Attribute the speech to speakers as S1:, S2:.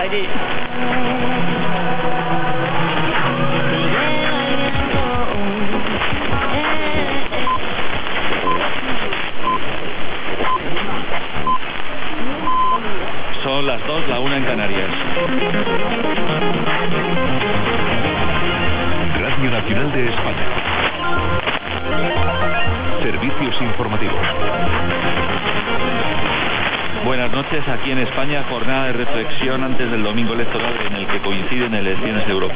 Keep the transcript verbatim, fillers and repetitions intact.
S1: allí.
S2: Son las dos, la una en Canarias.
S3: Radio Nacional de España. Servicios informativos.
S2: Buenas noches. Aquí en España, jornada de reflexión antes del domingo electoral en el que coinciden elecciones europeas.